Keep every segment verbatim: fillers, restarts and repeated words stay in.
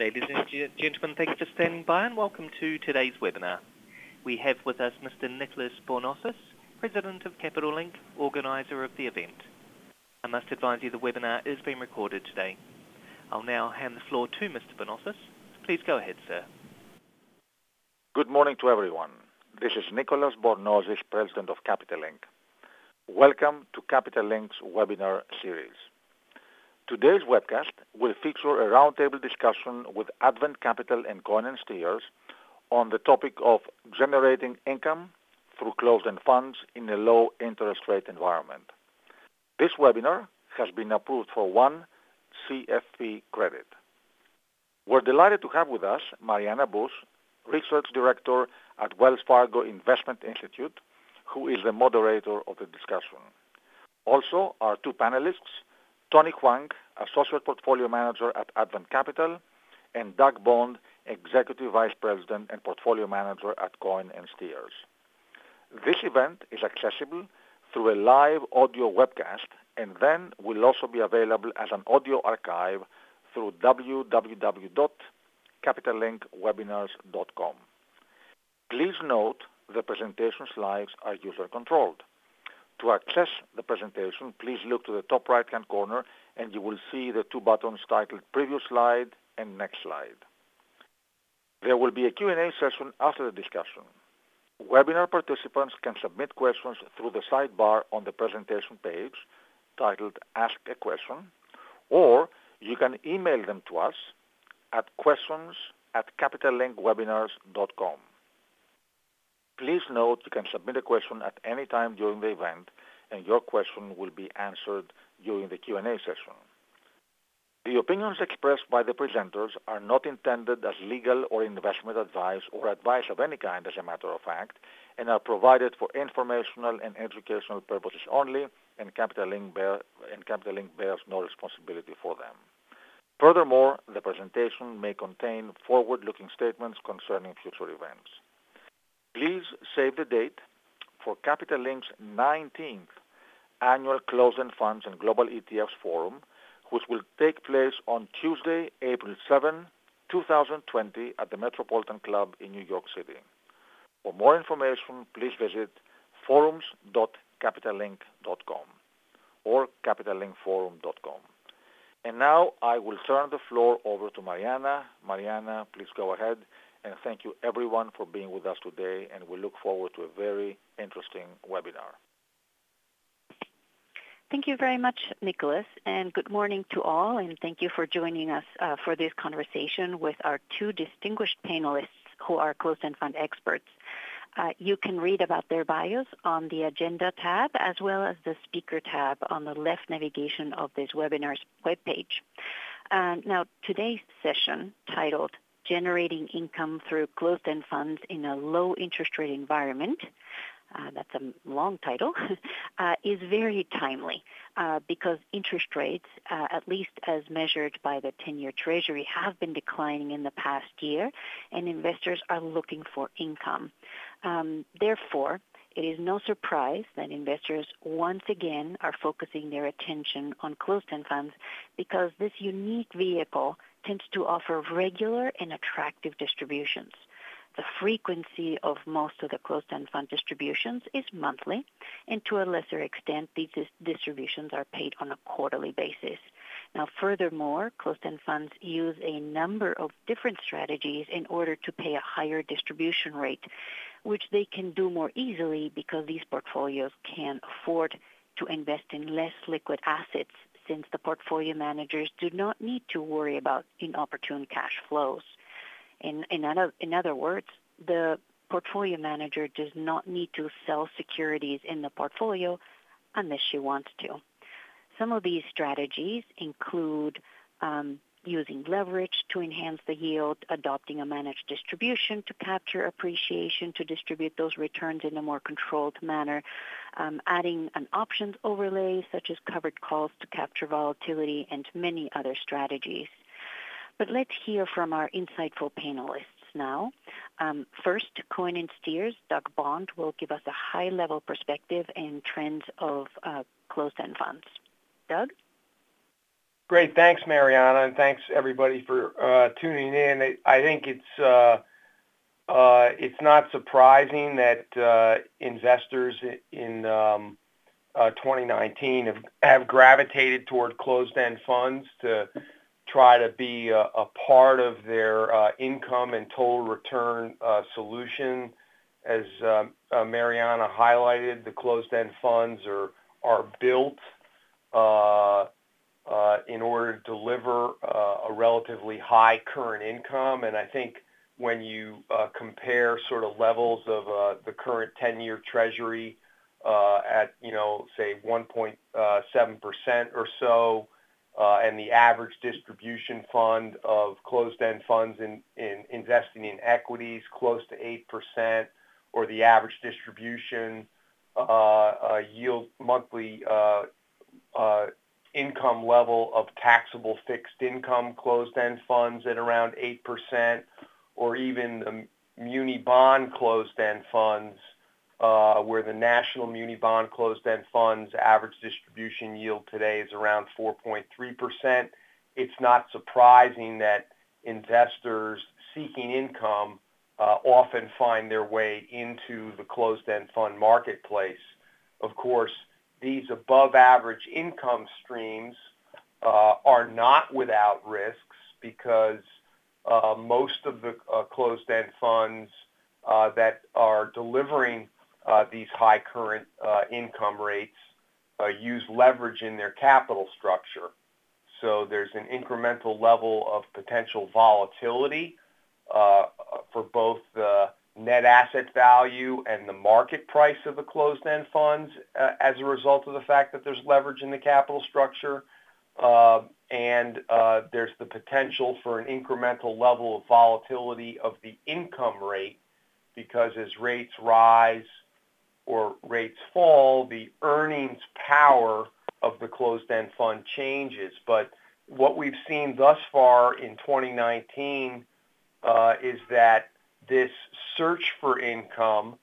Ladies and gentlemen, thank you for standing by and welcome to today's webinar. We have with us Mister Nicholas Bornozis, President of Capital Link, organiser of the event. I must advise you the webinar is being recorded today. I'll now hand the floor to Mister Bornozis. Please go ahead, sir. Good morning to everyone. This is Nicholas Bornozis, President of Capital Link. Welcome to Capital Link's webinar series. Today's webcast will feature a roundtable discussion with Advent Capital and Cohen and Steers on the topic of generating income through closed-end funds in a low interest rate environment. This webinar has been approved for one C F P credit. We're delighted to have with us Mariana Bush, Research Director at Wells Fargo Investment Institute, who is the moderator of the discussion. Also, our two panelists, Tony Huang, Associate Portfolio Manager at Advent Capital, and Doug Bond, Executive Vice President and Portfolio Manager at Cohen and Steers. This event is accessible through a live audio webcast and then will also be available as an audio archive through w w w dot capital link webinars dot com. Please note the presentation slides are user-controlled. To access the presentation, please look to the top right-hand corner and you will see the two buttons titled Previous Slide and Next Slide. There will be a Q and A session after the discussion. Webinar participants can submit questions through the sidebar on the presentation page titled Ask a Question, or you can email them to us at questions at capital link webinars dot com. Please note you can submit a question at any time during the event, and your question will be answered during the Q and A session. The opinions expressed by the presenters are not intended as legal or investment advice or advice of any kind, as a matter of fact, and are provided for informational and educational purposes only, and Capital Link, bear, and Capital Link bears no responsibility for them. Furthermore, the presentation may contain forward-looking statements concerning future events. Please save the date for Capital Link's nineteenth Annual Closed-End Funds and Global E T Fs Forum, which will take place on Tuesday, April seventh, two thousand twenty at the Metropolitan Club in New York City. For more information, please visit forums dot capital link dot com or capital link forum dot com. And now I will turn the floor over to Mariana. Mariana, please go ahead. And thank you everyone for being with us today, and we look forward to a very interesting webinar. Thank you very much, Nicholas, and good morning to all, and thank you for joining us uh, for this conversation with our two distinguished panelists who are closed-end fund experts. Uh, you can read about their bios on the Agenda tab as well as the Speaker tab on the left navigation of this webinar's webpage. Uh, now, today's session, titled Generating Income Through Closed-End Funds in a Low Interest Rate Environment, uh, that's a long title, uh, is very timely uh, because interest rates, uh, at least as measured by the ten-year Treasury, have been declining in the past year, and investors are looking for income. Um, therefore, it is no surprise that investors once again are focusing their attention on closed-end funds because this unique vehicle tends to offer regular and attractive distributions. The frequency of most of the closed-end fund distributions is monthly, and to a lesser extent, these distributions are paid on a quarterly basis. Now, furthermore, closed-end funds use a number of different strategies in order to pay a higher distribution rate, which they can do more easily because these portfolios can afford to invest in less liquid assets, since the portfolio managers do not need to worry about inopportune cash flows. In, in, other, in other words, the portfolio manager does not need to sell securities in the portfolio unless she wants to. Some of these strategies include um, using leverage to enhance the yield, adopting a managed distribution to capture appreciation, to distribute those returns in a more controlled manner, um, adding an options overlay such as covered calls to capture volatility, and many other strategies. But let's hear from our insightful panelists now. Um, first, Cohen and Steers, Doug Bond will give us a high-level perspective and trends of uh, closed-end funds. Doug? Great. Thanks, Mariana, and thanks everybody for uh, tuning in. I think it's uh, uh, it's not surprising that uh, investors in um, uh, twenty nineteen have, have gravitated toward closed-end funds to try to be a, a part of their uh, income and total return uh, solution. As uh, uh, Mariana highlighted, the closed-end funds are are built uh, uh, in order to deliver uh, a relatively high current income. And I think when you uh, compare sort of levels of uh, the current ten-year Treasury uh, at, you know, say one point seven percent or so, uh, and the average distribution fund of closed-end funds in, in investing in equities close to eight percent, or the average distribution uh, uh, yield monthly uh, uh, income level of taxable fixed income closed-end funds at around eight percent, or even the muni bond closed-end funds, uh, where the national muni bond closed-end funds average distribution yield today is around four point three percent. It's not surprising that investors seeking income uh, often find their way into the closed-end fund marketplace. Of course, these above-average income streams uh, are not without risks, because uh, most of the uh, closed-end funds uh, that are delivering uh, these high current uh, income rates uh, use leverage in their capital structure. So there's an incremental level of potential volatility uh, for both the net asset value and the market price of the closed-end funds uh, as a result of the fact that there's leverage in the capital structure. Uh, and uh, there's the potential for an incremental level of volatility of the income rate, because as rates rise or rates fall, the earnings power of the closed-end fund changes. But what we've seen thus far in twenty nineteen uh, is that this search for income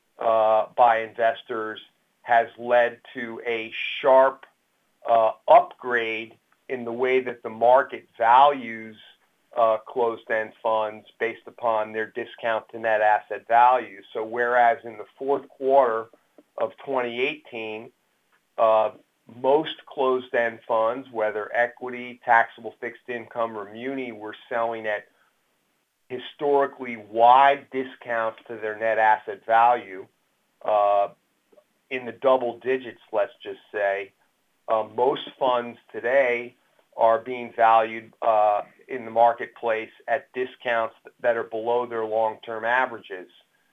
uh, by investors has led to a sharp uh, upgrade in the way that the market values uh, closed-end funds based upon their discount to net asset value. So whereas in the fourth quarter of twenty eighteen, uh, most closed-end funds, whether equity, taxable fixed income, or muni, were selling at historically wide discounts to their net asset value, uh, in the double digits, let's just say. Uh, most funds today are being valued uh, in the marketplace at discounts that are below their long-term averages.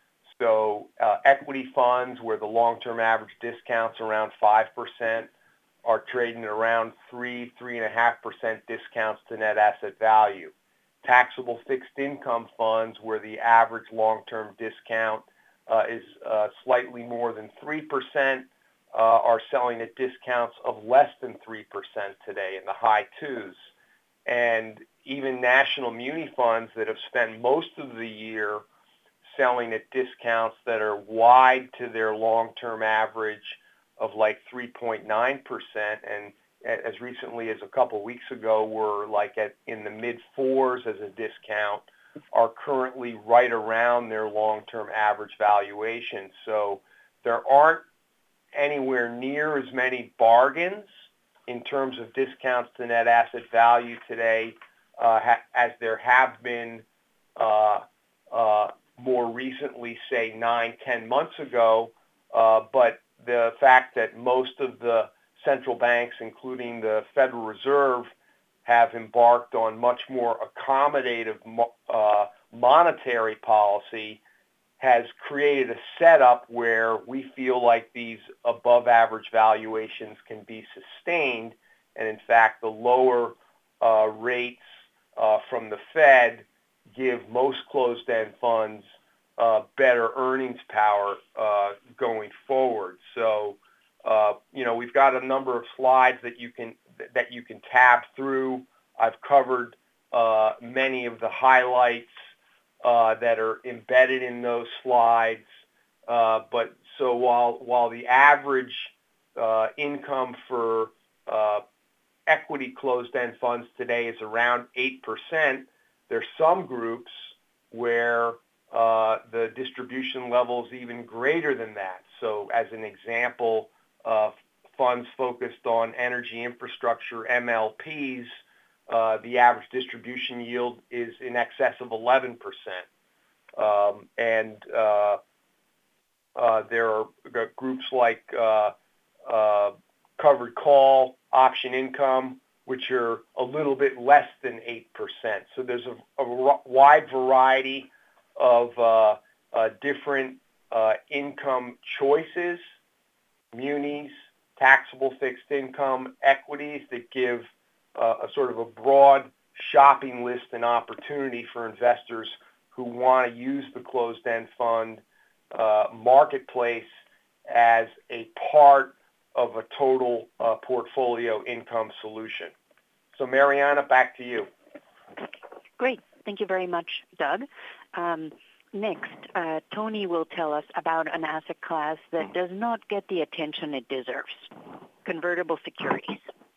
So uh, equity funds, where the long-term average discount's around five percent, are trading at around three, three point five percent discounts to net asset value. Taxable fixed income funds, where the average long-term discount uh, is uh, slightly more than three percent, uh, are selling at discounts of less than three percent today, in the high twos. And even national muni funds that have spent most of the year selling at discounts that are wide to their long-term average of like three point nine percent, and as recently as a couple of weeks ago were like at in the mid fours as a discount, are currently right around their long-term average valuation. So there aren't anywhere near as many bargains in terms of discounts to net asset value today uh, ha- as there have been uh, uh, more recently, say nine, ten months ago. Uh, but the fact that most of the central banks, including the Federal Reserve, have embarked on much more accommodative uh, monetary policy has created a setup where we feel like these above average valuations can be sustained. And in fact, the lower uh, rates uh, from the Fed give most closed-end funds uh, better earnings power uh, going forward. So, uh, you know, we've got a number of slides that you can that you can tab through. I've covered uh, many of the highlights uh, that are embedded in those slides. Uh, but so while while the average uh, income for uh, equity closed-end funds today is around eight percent. There's some groups where uh, the distribution level is even greater than that. So as an example, uh, funds focused on energy infrastructure, M L Ps, uh, the average distribution yield is in excess of eleven percent. Um, and uh, uh, there are groups like uh, uh, covered call, option income, which are a little bit less than eight percent. So there's a, a wide variety of uh, uh, different uh, income choices, munis, taxable fixed income, equities that give uh, a sort of a broad shopping list and opportunity for investors who want to use the closed-end fund uh, marketplace as a part of a total uh, portfolio income solution. So Mariana, back to you. Great. Thank you very much, Doug. Um, next, uh, Tony will tell us about an asset class that does not get the attention it deserves, convertible securities.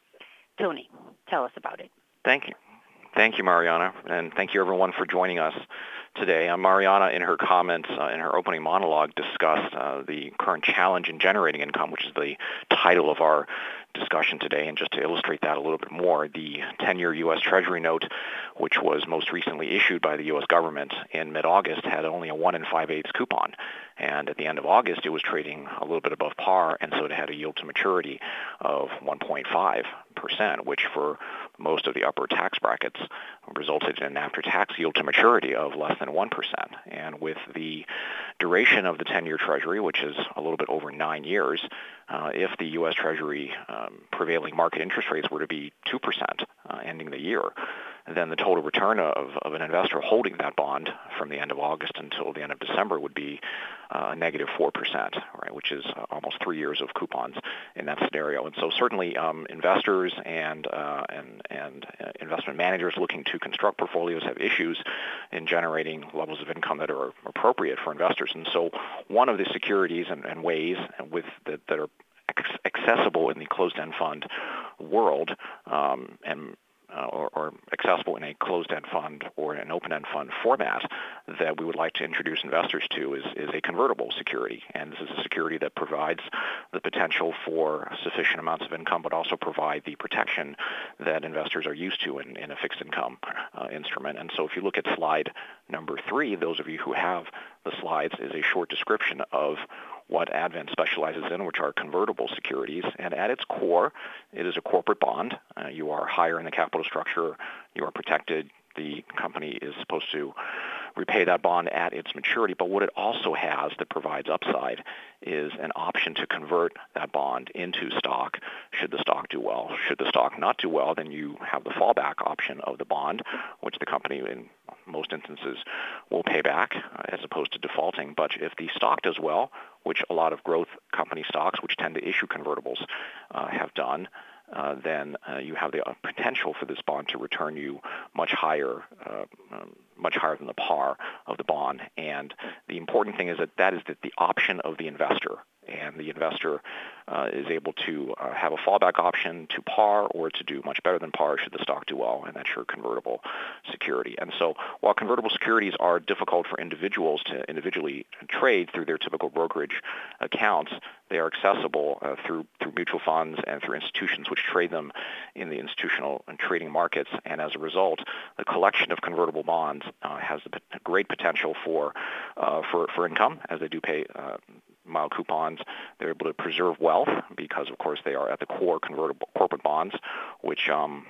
Tony, tell us about it. Thank you. Thank you, Mariana, and thank you, everyone, for joining us today. Uh, Mariana, in her comments, uh, in her opening monologue, discussed uh, the current challenge in generating income, which is the title of our discussion today. And just to illustrate that a little bit more, the ten-year U S Treasury note, which was most recently issued by the U S government in mid-August, had only a one and five-eighths coupon. And at the end of August, it was trading a little bit above par, and so it had a yield to maturity of one point five percent, which for most of the upper tax brackets resulted in an after-tax yield to maturity of less than one percent. And with the duration of the ten-year Treasury, which is a little bit over nine years, uh, if the U S Treasury um, prevailing market interest rates were to be two percent uh, ending the year, then the total return of, of an investor holding that bond from the end of August until the end of December would be uh, negative four percent, right, which is uh, almost three years of coupons in that scenario. And so certainly um, investors and, uh, and, and uh, investment managers looking to construct portfolios have issues in generating levels of income that are appropriate for investors. And so one of the securities and, and ways with that, that are accessible in the closed-end fund world um, and Uh, or, or accessible in a closed-end fund or an open-end fund format that we would like to introduce investors to is, is a convertible security. And this is a security that provides the potential for sufficient amounts of income, but also provide the protection that investors are used to in, in a fixed income uh, instrument. And so if you look at slide number three, those of you who have the slides, is a short description of what Advent specializes in, which are convertible securities. And at its core, it is a corporate bond. Uh, you are higher in the capital structure. You are protected. The company is supposed to repay that bond at its maturity. But what it also has that provides upside is an option to convert that bond into stock should the stock do well. Should the stock not do well, then you have the fallback option of the bond, which the company in most instances will pay back uh, as opposed to defaulting. But if the stock does well, which a lot of growth company stocks, which tend to issue convertibles, uh, have done, uh, then uh, you have the uh, potential for this bond to return you much higher, uh, um, much higher than the par of the bond. And the important thing is that that is the, the option of the investor. And the investor uh, is able to uh, have a fallback option to par or to do much better than par should the stock do well, and that's your convertible security. And so while convertible securities are difficult for individuals to individually trade through their typical brokerage accounts, they are accessible uh, through through mutual funds and through institutions which trade them in the institutional and trading markets. And as a result, the collection of convertible bonds uh, has a great potential for uh, for for income, as they do pay uh, mild coupons. They're able to preserve wealth because, of course, they are at the core convertible corporate bonds, which um,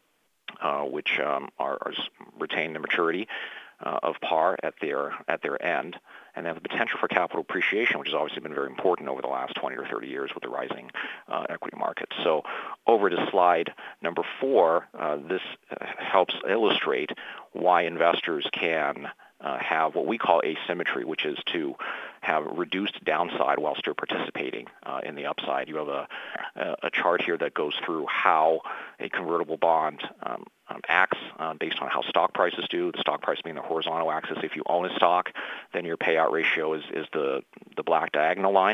uh, which um, are, are retain the maturity uh, of par at their at their end, and they have the potential for capital appreciation, which has obviously been very important over the last twenty or thirty years with the rising uh, equity markets. So over to slide number four, uh, this uh, helps illustrate why investors can Uh, have what we call asymmetry, which is to have reduced downside while still participating uh, in the upside. You have a, a chart here that goes through how a convertible bond um, um, acts uh, based on how stock prices do, the stock price being the horizontal axis. If you own a stock, then your payout ratio is, is the, the black diagonal line,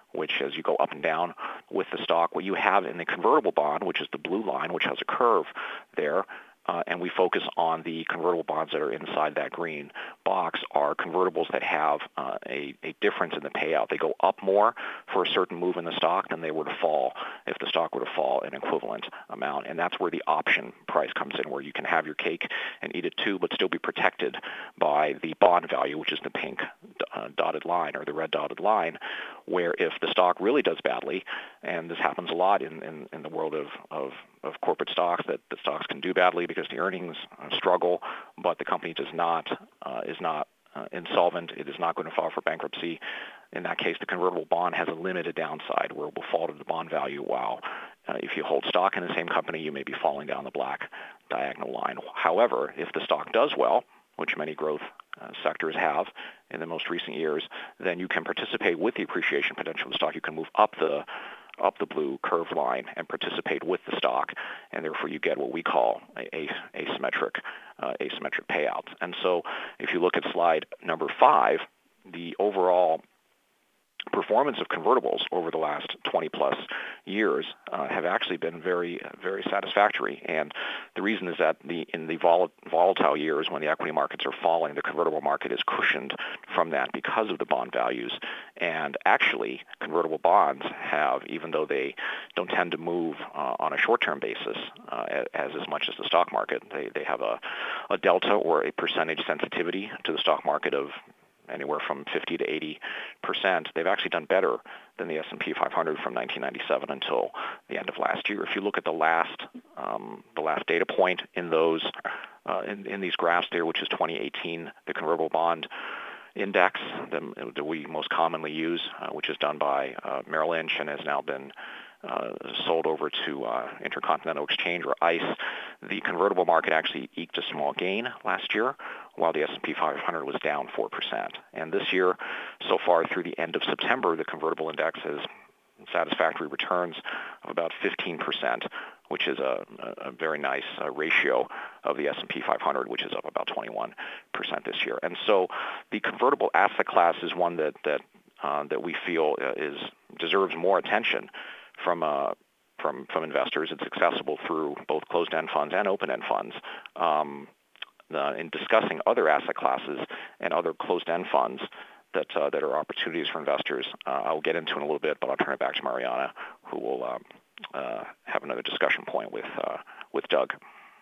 which as you go up and down with the stock, what you have in the convertible bond, which is the blue line, which has a curve there, Uh, and we focus on the convertible bonds that are inside that green box, are convertibles that have uh, a, a difference in the payout. They go up more for a certain move in the stock than they were to fall if the stock were to fall an equivalent amount. And that's where the option price comes in, where you can have your cake and eat it too, but still be protected by the bond value, which is the pink uh, dotted line or the red dotted line, where if the stock really does badly, and this happens a lot in, in, in the world of, of, of corporate stocks, that the stocks can do badly because the earnings uh, struggle, but the company does not uh, is not uh, insolvent. It is not going to file for bankruptcy. In that case, the convertible bond has a limited downside where it will fall to the bond value, while uh, if you hold stock in the same company, you may be falling down the black diagonal line. However, if the stock does well, which many growth uh, sectors have in the most recent years, then you can participate with the appreciation potential of the stock. You can move up the up the blue curve line and participate with the stock, and therefore you get what we call a, a asymmetric uh, asymmetric payouts. And so if you look at slide number five, the overall performance of convertibles over the last twenty plus years uh, have actually been very, very satisfactory. And the reason is that the in the vol- volatile years when the equity markets are falling, the convertible market is cushioned from that because of the bond values. And actually, convertible bonds have, even though they don't tend to move uh, on a short-term basis uh, as as much as the stock market, they, they have a, a delta or a percentage sensitivity to the stock market of anywhere from fifty to eighty percent. They've actually done better than the S and P five hundred from nineteen ninety-seven until the end of last year. If you look at the last um, the last data point in those uh, in, in these graphs there, which is twenty eighteen, the convertible bond index that, that we most commonly use, uh, which is done by uh, Merrill Lynch and has now been Uh, sold over to uh, Intercontinental Exchange, or ICE. The convertible market actually eked a small gain last year, while the S and P five hundred was down four percent. And this year, so far through the end of September, the convertible index has satisfactory returns of about fifteen percent, which is a, a very nice uh, ratio of the S and P five hundred, which is up about twenty-one percent this year. And so the convertible asset class is one that that uh, that we feel is deserves more attention from uh, from from investors. It's accessible through both closed-end funds and open-end funds. Um, uh, in discussing other asset classes and other closed-end funds that uh, that are opportunities for investors, uh, I'll get into in a little bit, but I'll turn it back to Mariana, who will um, uh, have another discussion point with uh, with Doug.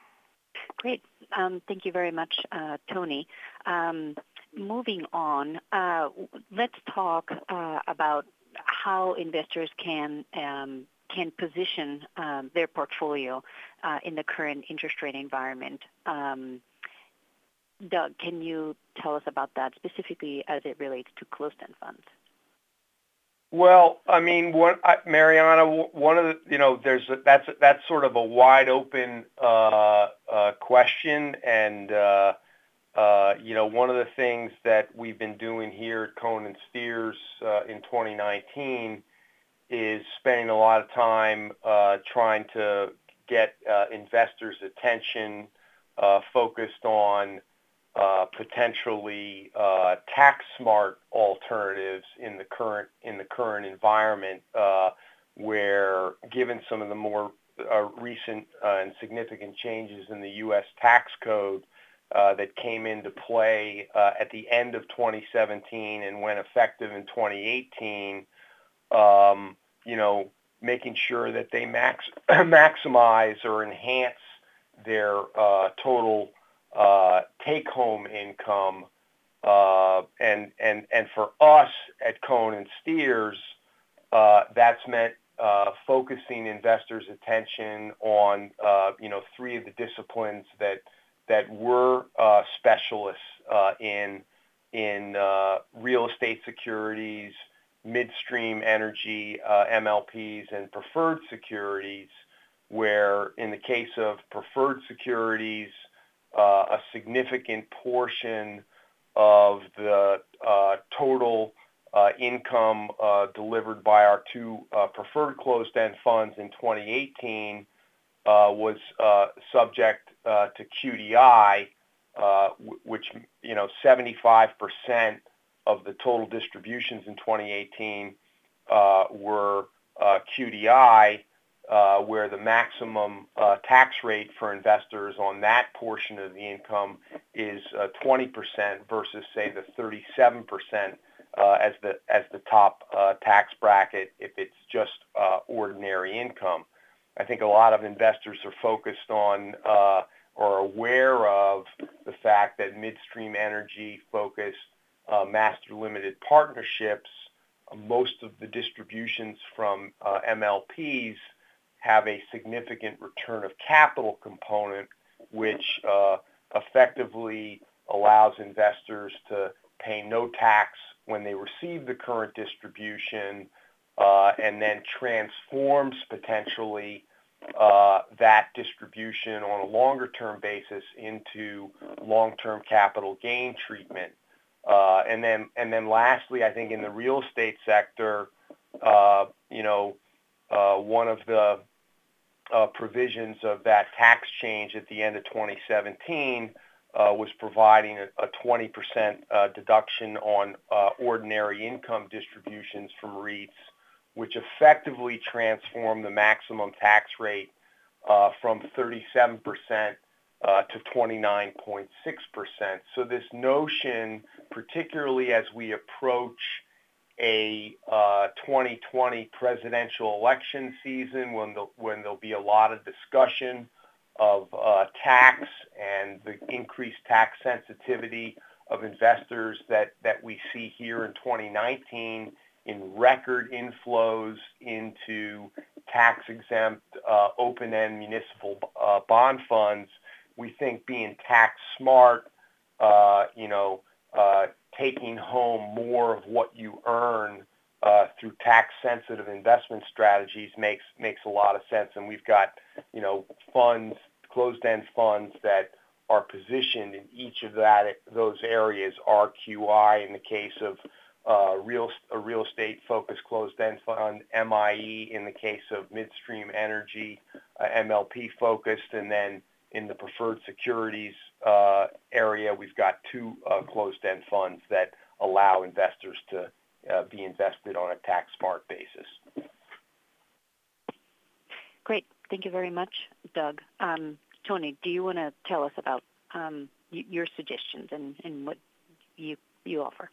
Great. Um, thank you very much, uh, Tony. Um, moving on, uh, let's talk uh, about how investors can um, can position um, their portfolio uh, in the current interest rate environment. Um, Doug, can you tell us about that specifically as it relates to closed-end funds? Well, I mean, what, I, Mariana, one of the, you know, there's a, that's that's sort of a wide open uh, uh, question, and uh, uh, you know, one of the things that we've been doing here at Cohen and Steers uh, in twenty nineteen is spending a lot of time uh, trying to get uh, investors' attention uh, focused on uh, potentially uh, tax-smart alternatives in the current in the current environment, uh, where, given some of the more uh, recent uh, and significant changes in the U S tax code uh, that came into play uh, at the end of twenty seventeen and went effective in twenty eighteen. Um, you know, making sure that they max maximize or enhance their uh, total uh, take-home income, uh, and and and for us at Cohen and Steers, uh, that's meant uh, focusing investors' attention on uh, you know three of the disciplines that that we're uh, specialists uh, in in uh, real estate securities, midstream energy, uh, M L Ps, and preferred securities, where in the case of preferred securities, uh, a significant portion of the uh, total uh, income uh, delivered by our two uh, preferred closed-end funds in twenty eighteen uh, was uh, subject uh, to Q D I, uh, w- which, you know, seventy-five percent of the total distributions in twenty eighteen uh, were uh, Q D I, uh, where the maximum uh, tax rate for investors on that portion of the income is uh, twenty percent versus, say, the thirty-seven percent uh, as the as the top uh, tax bracket if it's just uh, ordinary income. I think a lot of investors are focused on uh, or aware of the fact that midstream energy-focused uh, master limited partnerships, uh, most of the distributions from uh, M L Ps have a significant return of capital component, which uh, effectively allows investors to pay no tax when they receive the current distribution, uh, and then transforms potentially uh, that distribution on a longer-term basis into long-term capital gain treatment. Uh, and then, and then, lastly, I think in the real estate sector, uh, you know, uh, one of the uh, provisions of that tax change at the end of twenty seventeen uh, was providing a, a twenty percent uh, deduction on uh, ordinary income distributions from REITs, which effectively transformed the maximum tax rate uh, from thirty-seven percent uh, to twenty-nine point six percent. So this notion, particularly as we approach a uh, twenty twenty presidential election season, when, the, when there'll be a lot of discussion of uh, tax and the increased tax sensitivity of investors that, that we see here in twenty nineteen, in record inflows into tax-exempt, uh, open-end municipal uh, bond funds, we think being tax smart, uh, you know, uh, taking home more of what you earn uh, through tax-sensitive investment strategies makes makes a lot of sense. And we've got, you know, funds, closed-end funds that are positioned in each of that those areas. R Q I in the case of Uh, real a real estate focused closed-end fund, M I E in the case of midstream energy, uh, M L P focused, and then in the preferred securities uh, area, we've got two uh, closed-end funds that allow investors to uh, be invested on a tax-smart basis. Great. Thank you very much, Doug. Um, Tony, do you want to tell us about um, y- your suggestions and, and what you you offer?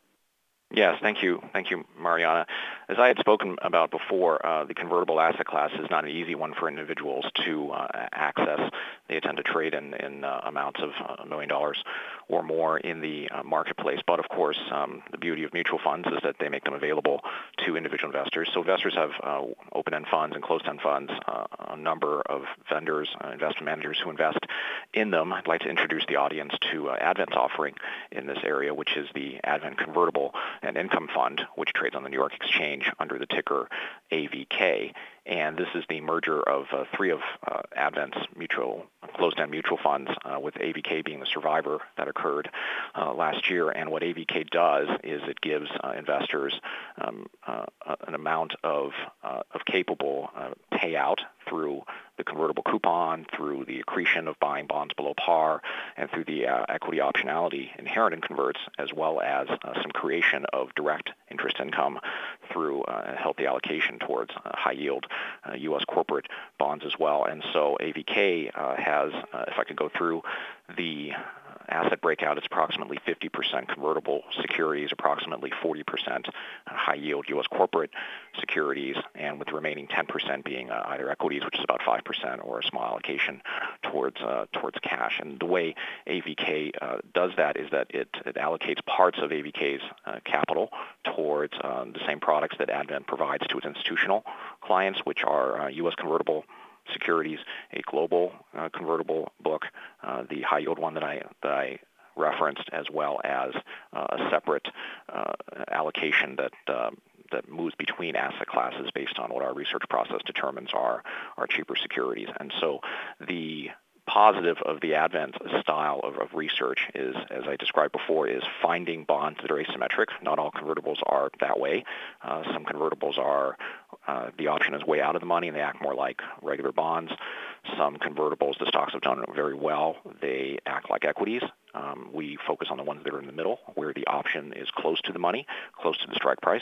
Yes, thank you. Thank you, Mariana. As I had spoken about before, uh, the convertible asset class is not an easy one for individuals to uh, access. They tend to trade in, in uh, amounts of a million dollars or more in the uh, marketplace. But of course, um, the beauty of mutual funds is that they make them available to individual investors. So investors have uh, open-end funds and closed-end funds, uh, a number of vendors, uh, investment managers who invest in them. I'd like to introduce the audience to uh, Advent's offering in this area, which is the Advent Convertible and Income Fund, which trades on the New York Exchange under the ticker A V K. And this is the merger of uh, three of uh, Advent's mutual closed-end mutual funds, uh, with A V K being the survivor that occurred uh, last year. And what A V K does is it gives uh, investors um, uh, an amount of uh, of capable uh, payout through the convertible coupon, through the accretion of buying bonds below par, and through the uh, equity optionality inherent in converts, as well as uh, some creation of direct interest income through uh, a healthy allocation towards uh, high yield uh, U S corporate bonds as well. And so A V K uh, has, uh, if I could go through the asset breakout, it's approximately fifty percent convertible securities, approximately forty percent high-yield U S corporate securities, and with the remaining ten percent being uh, either equities, which is about five percent, or a small allocation towards uh, towards cash. And the way A V K uh, does that is that it, it allocates parts of A V K's uh, capital towards uh, the same products that Advent provides to its institutional clients, which are uh, U S convertible securities, a global uh, convertible book, uh, the high yield one that I that I referenced, as well as uh, a separate uh, allocation that uh, that moves between asset classes based on what our research process determines are are cheaper securities. And so the positive of the Advent style of, of research is, as I described before, is finding bonds that are asymmetric. Not all convertibles are that way. Uh, some convertibles are, uh, the option is way out of the money and they act more like regular bonds. Some convertibles, the stocks have done very well. They act like equities. Um, we focus on the ones that are in the middle, where the option is close to the money, close to the strike price.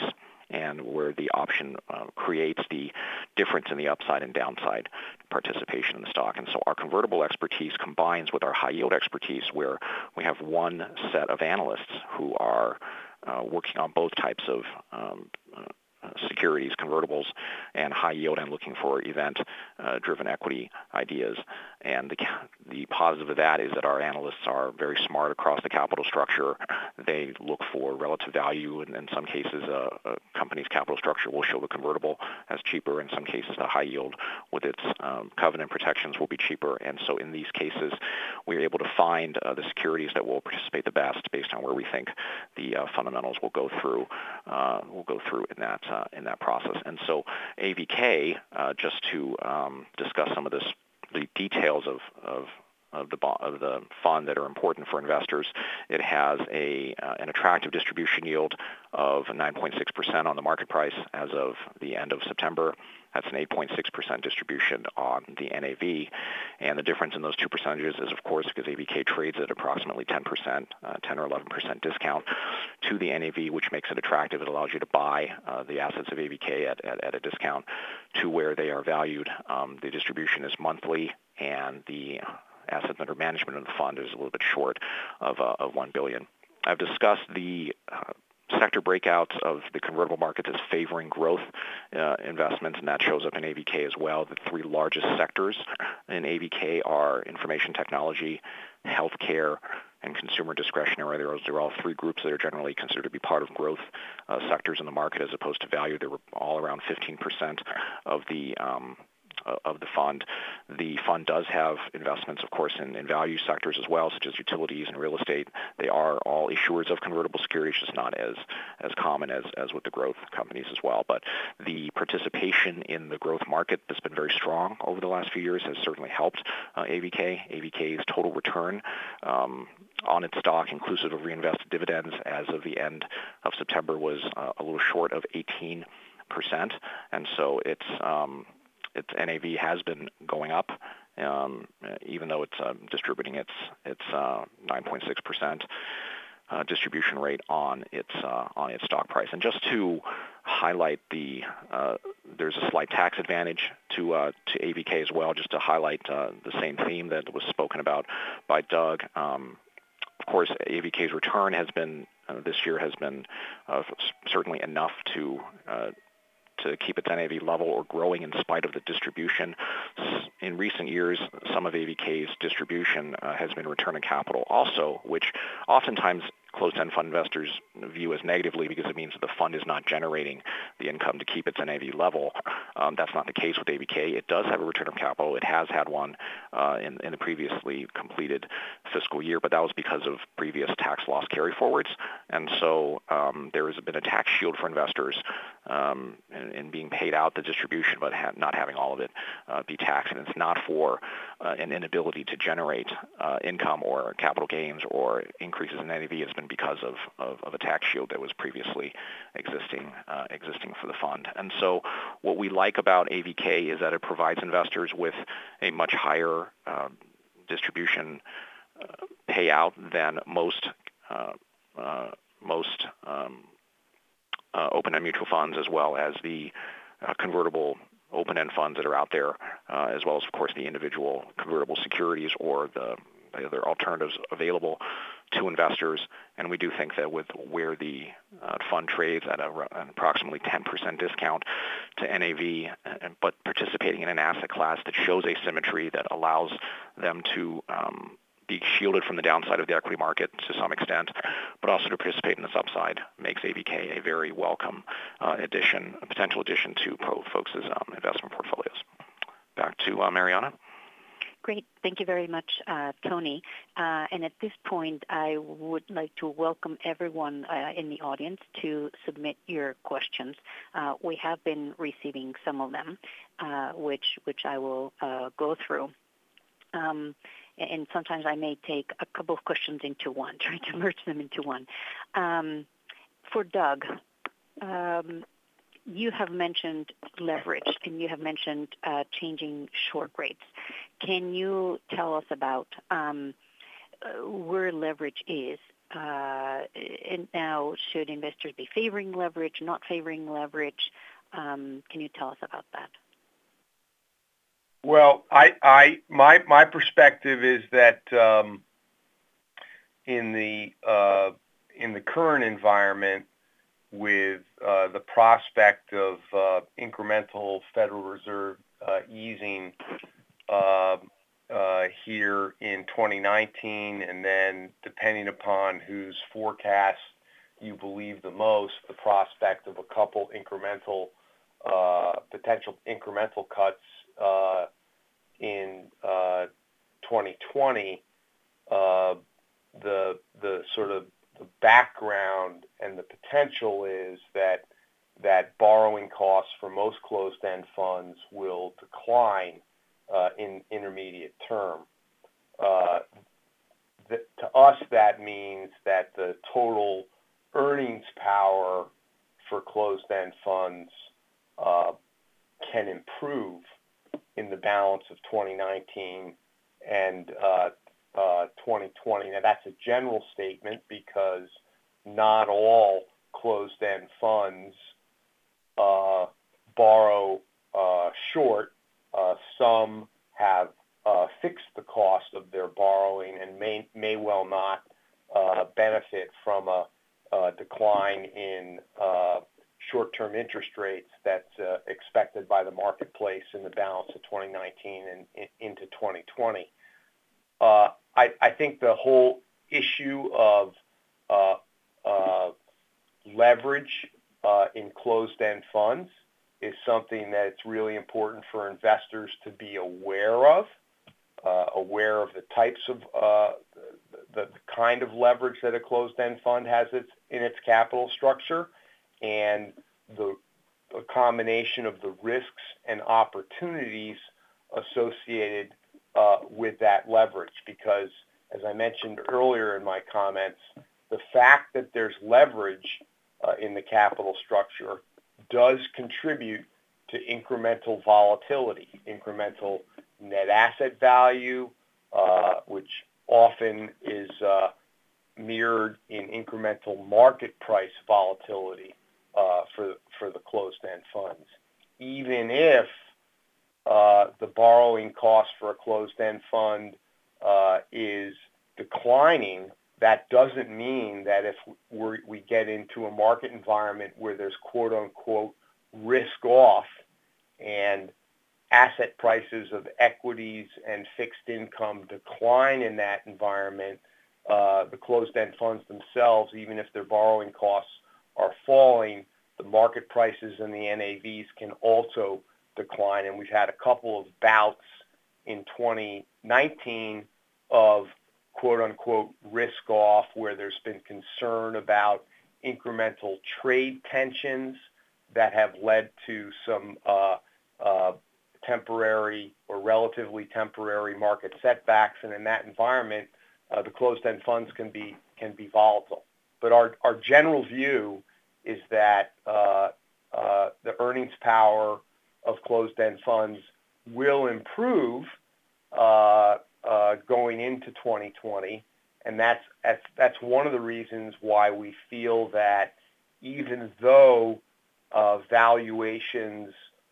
and where the option uh, creates the difference in the upside and downside participation in the stock. And so our convertible expertise combines with our high yield expertise, where we have one set of analysts who are uh, working on both types of um, uh, securities, convertibles, and high yield, and looking for event-driven uh, equity ideas. And the, the positive of that is that our analysts are very smart across the capital structure. They look for relative value, and in some cases, uh, a company's capital structure will show the convertible as cheaper. In some cases, the high yield with its um, covenant protections will be cheaper. And so in these cases, we're able to find uh, the securities that will participate the best based on where we think the uh, fundamentals will go through uh, will go through in that uh, in that process. And so A V K, uh, just to um, discuss some of this, the details of, of of the of the fund that are important for investors. It has a uh, an attractive distribution yield of nine point six percent on the market price as of the end of September. That's an eight point six percent distribution on the N A V. And the difference in those two percentages is, of course, because A V K trades at approximately ten percent, uh, ten or eleven percent discount to the N A V, which makes it attractive. It allows you to buy uh, the assets of A V K at, at, at a discount to where they are valued. Um, the distribution is monthly, and the assets under management of the fund is a little bit short of, uh, of one billion dollars. I've discussed the uh, sector breakouts of the convertible markets as favoring growth uh, investments, and that shows up in A V K as well. The three largest sectors in A V K are information technology, healthcare, and consumer discretionary. Those are all three groups that are generally considered to be part of growth uh, sectors in the market as opposed to value. They were all around fifteen percent of the um, of the fund. The fund does have investments, of course, in, in value sectors as well, such as utilities and real estate. They are all issuers of convertible securities, just not as as common as, as with the growth companies as well. But the participation in the growth market that's been very strong over the last few years has certainly helped uh, A V K. A V K's total return um, on its stock, inclusive of reinvested dividends, as of the end of September was uh, a little short of eighteen percent. And so it's um, its N A V has been going up, um, even though it's uh, distributing its its uh, nine point six percent uh, distribution rate on its uh, on its stock price. And just to highlight the uh, there's a slight tax advantage to uh, to A V K as well. Just to highlight uh, the same theme that was spoken about by Doug. Um, of course, A V K's return has been uh, this year has been uh, certainly enough to uh, to keep its N A V level or growing in spite of the distribution. In recent years, some of A V K's distribution uh, has been return on capital also, which oftentimes closed-end fund investors view as negatively because it means that the fund is not generating the income to keep its N A V level. Um, that's not the case with A V K. It does have a return of capital. It has had one uh, in, in the previously completed fiscal year, but that was because of previous tax loss carryforwards. And so um, there has been a tax shield for investors um, in, in being paid out the distribution, but ha- not having all of it uh, be taxed. And it's not for uh, an inability to generate uh, income or capital gains or increases in N A V. It's been because of, of, of a tax shield that was previously existing uh, existing for the fund. And so what we like about A V K is that it provides investors with a much higher uh, distribution uh, payout than most uh, uh, most um, uh, open-end mutual funds, as well as the uh, convertible open-end funds that are out there, uh, as well as, of course, the individual convertible securities or the, the other alternatives available to investors. And we do think that with where the uh, fund trades at a, an approximately ten percent discount to N A V, uh, but participating in an asset class that shows asymmetry, that allows them to um, be shielded from the downside of the equity market to some extent, but also to participate in this upside, makes A V K a very welcome uh, addition, a potential addition to pro folks' um, investment portfolios. Back to uh, Mariana. Great. Thank you very much, uh, Tony. Uh, and at this point, I would like to welcome everyone uh, in the audience to submit your questions. Uh, we have been receiving some of them, uh, which which I will uh, go through. Um, and sometimes I may take a couple of questions into one, trying to merge them into one. Um, for Doug, um, you have mentioned leverage, and you have mentioned uh, changing short rates. Can you tell us about um, uh, where leverage is Uh, and now, should investors be favoring leverage, not favoring leverage? Um, can you tell us about that? Well, I, I, my, my perspective is that um, in the uh, in the current environment, with uh, the prospect of uh, incremental Federal Reserve uh, easing uh, uh, here in twenty nineteen, and then depending upon whose forecast you believe the most, the prospect of a couple incremental, uh, potential incremental cuts uh, in uh, twenty twenty, uh, the the sort of the background and the potential is that that borrowing costs for most closed-end funds will decline uh, in intermediate term. Uh, th- to us, that means that the total earnings power for closed-end funds uh, can improve in the balance of twenty nineteen and uh, uh, twenty twenty. Now, that's a general statement because not all closed-end funds uh, borrow uh, short. Uh, some have uh, fixed the cost of their borrowing and may may well not uh, benefit from a, a decline in uh, short-term interest rates that's uh, expected by the marketplace in the balance of twenty nineteen and in, into twenty twenty. Uh, I, I think the whole issue of uh, uh, leverage uh, in closed-end funds is something that it's really important for investors to be aware of, uh, aware of the types of uh, the, the kind of leverage that a closed-end fund has its, in its capital structure, and the, the combination of the risks and opportunities associated uh, with that leverage. Because, as I mentioned earlier in my comments, the fact that there's leverage uh, in the capital structure does contribute to incremental volatility, incremental net asset value, uh, which often is uh, mirrored in incremental market price volatility uh, for for the closed-end funds. Even if uh, the borrowing cost for a closed-end fund uh, is declining, that doesn't mean that if we're, we get into a market environment where there's quote-unquote risk off and asset prices of equities and fixed income decline in that environment, uh, the closed-end funds themselves, even if their borrowing costs are falling, the market prices and the N A Vs can also decline. And we've had a couple of bouts in twenty nineteen of quote-unquote risk off, where there's been concern about incremental trade tensions that have led to some uh, uh, temporary or relatively temporary market setbacks. And in that environment, uh, the closed-end funds can be can be volatile. But our, our general view is that uh, uh, the earnings power of closed-end funds will improve uh, uh, going into twenty twenty, and that's, that's that's one of the reasons why we feel that even though uh, valuations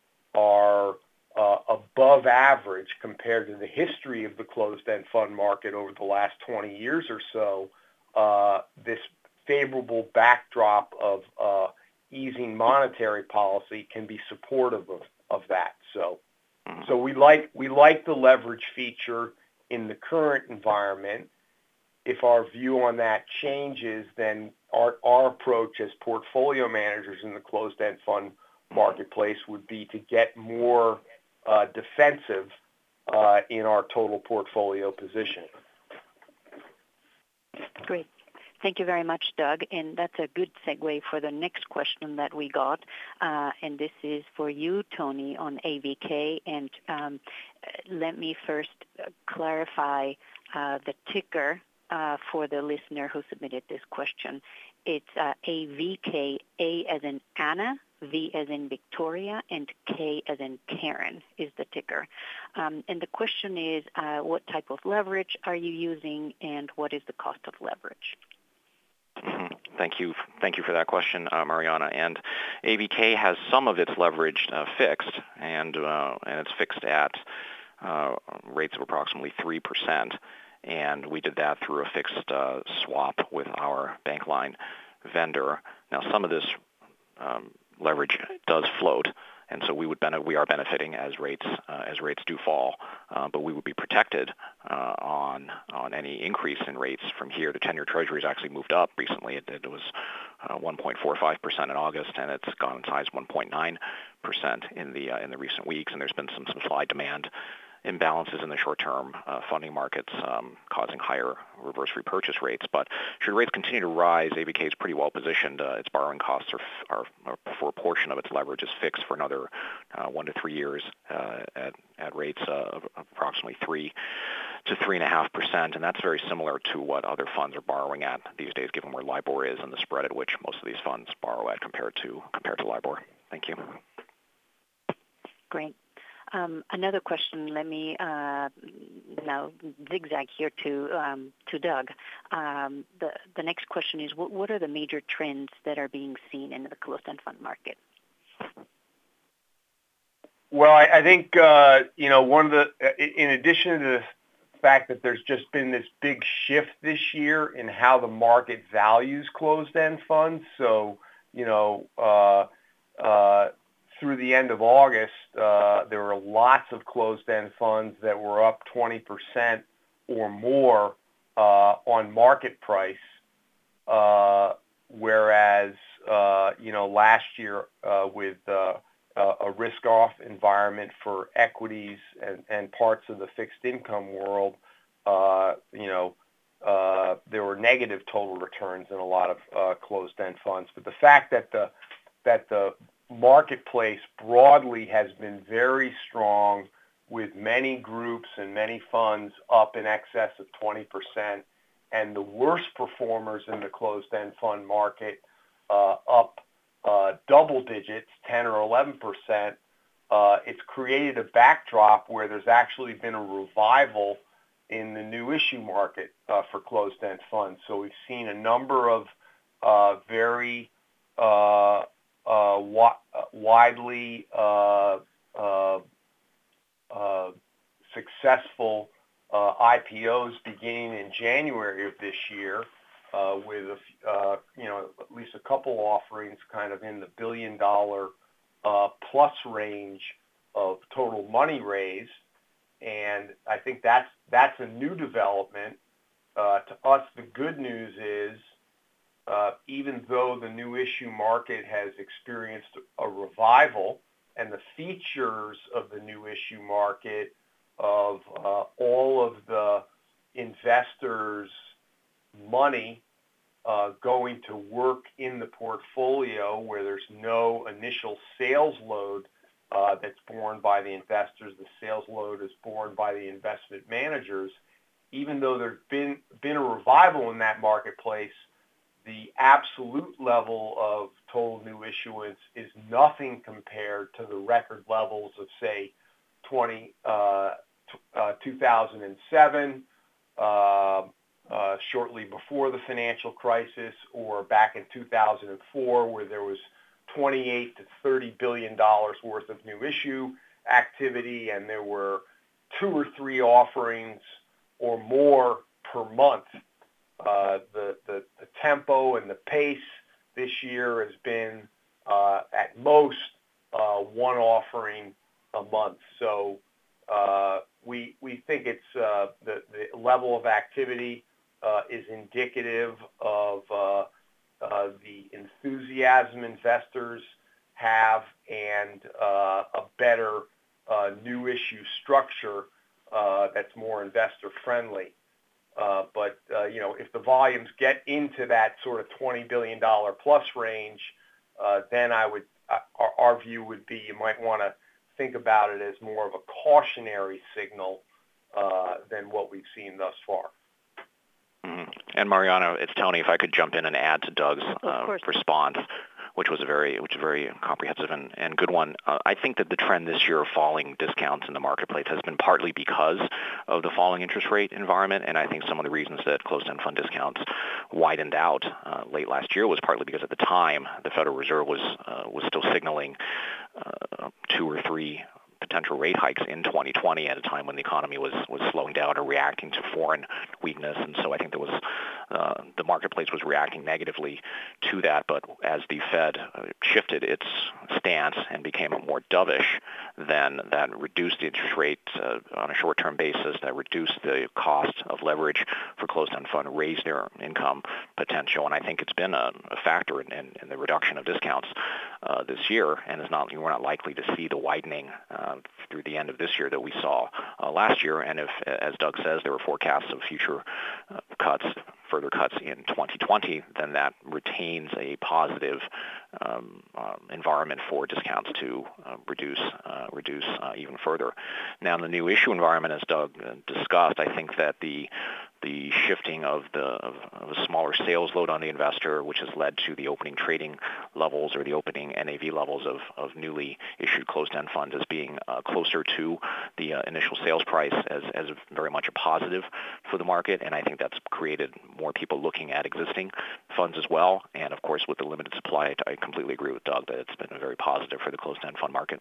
are uh, above average compared to the history of the closed-end fund market over the last twenty years or so, uh, this favorable backdrop of uh, easing monetary policy can be supportive of, of that. So, so we like we like the leverage feature in the current environment. If our view on that changes, then our, our approach as portfolio managers in the closed-end fund marketplace would be to get more uh, defensive uh, in our total portfolio position. Great. Thank you very much, Doug. And that's a good segue for the next question that we got. Uh, and this is for you, Tony, on A V K. And um, let me first clarify uh, the ticker uh, for the listener who submitted this question. It's uh, A V K, A as in Anna, V as in Victoria, and K as in Karen is the ticker. Um, and the question is, uh, what type of leverage are you using, and what is the cost of leverage? thank you. Thank you for that question, uh, Mariana. And A B K has some of its leverage uh, fixed, and uh, and it's fixed at uh, rates of approximately three percent. And we did that through a fixed uh, swap with our bank line vendor. Now, some of this um, leverage does float, and so we would benefit, we are benefiting as rates uh, as rates do fall, uh, but we would be protected uh, on on any increase in rates from here. The ten-year Treasury has actually moved up recently. It, it was uh, one point four five percent in August, and it's gone as high as one point nine percent in the uh, in the recent weeks. And there's been some supply demand imbalances in the short-term uh, funding markets, um, causing higher reverse repurchase rates. But should rates continue to rise, A B K is pretty well positioned. Uh, its borrowing costs are, are, are, for a portion of its leverage is fixed for another uh, one to three years uh, at, at rates uh, of approximately three to three and a half percent, and that's very similar to what other funds are borrowing at these days, given where LIBOR is and the spread at which most of these funds borrow at compared to compared to LIBOR. Thank you. Great. Um, another question. Let me uh, now zigzag here to um, to Doug. Um, the the next question is: what, what are the major trends that are being seen in the closed-end fund market? Well, I, I think uh, you know one of the, in addition to the fact that there's just been this big shift this year in how the market values closed-end funds. So you know. Uh, uh, Through the end of August, uh, there were lots of closed-end funds that were up twenty percent or more uh, on market price, uh, whereas uh, you know last year uh, with uh, a risk-off environment for equities and, and parts of the fixed income world, uh, you know uh, there were negative total returns in a lot of uh, closed-end funds. But the fact that the that the marketplace broadly has been very strong, with many groups and many funds up in excess of twenty percent, and the worst performers in the closed-end fund market uh, up uh, double digits, ten or eleven percent. Uh, it's created a backdrop where there's actually been a revival in the new issue market uh, for closed-end funds. So we've seen a number of uh, very uh, Uh, wi- widely uh, uh, uh, successful uh, I P Os beginning in January of this year, uh, with a, uh, you know at least a couple offerings kind of in the billion dollar uh, plus range of total money raised, and I think that's that's a new development. Uh, to us, the good news is, Uh, even though the new issue market has experienced a revival, and the features of the new issue market of uh, all of the investors' money uh, going to work in the portfolio where there's no initial sales load uh, that's borne by the investors, the sales load is borne by the investment managers. Even though there's been, been a revival in that marketplace, the absolute level of total new issuance is nothing compared to the record levels of, say, twenty, uh, uh, two thousand seven, uh, uh, shortly before the financial crisis, or back in two thousand four, where there was twenty-eight to thirty billion dollars worth of new issue activity, and there were two or three offerings or more per month. Uh, the, the, the tempo and the pace this year has been uh, at most uh, one offering a month. So uh, we we think it's uh, the the level of activity uh, is indicative of uh, uh, the enthusiasm investors have, and uh, a better uh, new issue structure uh, that's more investor friendly. Uh, but, uh, you know, if the volumes get into that sort of twenty billion dollars plus range, uh, then I would, uh, our, our view would be you might want to think about it as more of a cautionary signal uh, than what we've seen thus far. Mm-hmm. And Mariana, it's Tony. If I could jump in and add to Doug's uh, response. which was a very, which is a very comprehensive and, and good one. Uh, I think that the trend this year of falling discounts in the marketplace has been partly because of the falling interest rate environment, and I think some of the reasons that closed-end fund discounts widened out uh, late last year was partly because at the time the Federal Reserve was uh, was still signaling uh, two or three potential rate hikes in twenty twenty at a time when the economy was, was slowing down or reacting to foreign weakness. And so I think there was uh, the marketplace was reacting negatively to that. But as the Fed shifted its stance and became more dovish, then that reduced the interest rate uh, on a short-term basis, that reduced the cost of leverage for closed-end fund, raised their income potential. And I think it's been a, a factor in, in, in the reduction of discounts uh, this year, and is not, we're not likely to see the widening uh, through the end of this year that we saw uh, last year. And if, as Doug says, there were forecasts of future uh, cuts, further cuts in twenty twenty, then that retains a positive um, um, environment for discounts to uh, reduce uh, reduce uh, even further. Now, in the new issue environment, as Doug uh, discussed, I think that the the shifting of the of, of a smaller sales load on the investor, which has led to the opening trading levels or the opening N A V levels of, of newly issued closed-end funds as being uh, closer to the uh, initial sales price as, as very much a positive for the market. And I think that's created more people looking at existing funds as well. And of course, with the limited supply, I completely agree with Doug that it's been very positive for the closed-end fund market.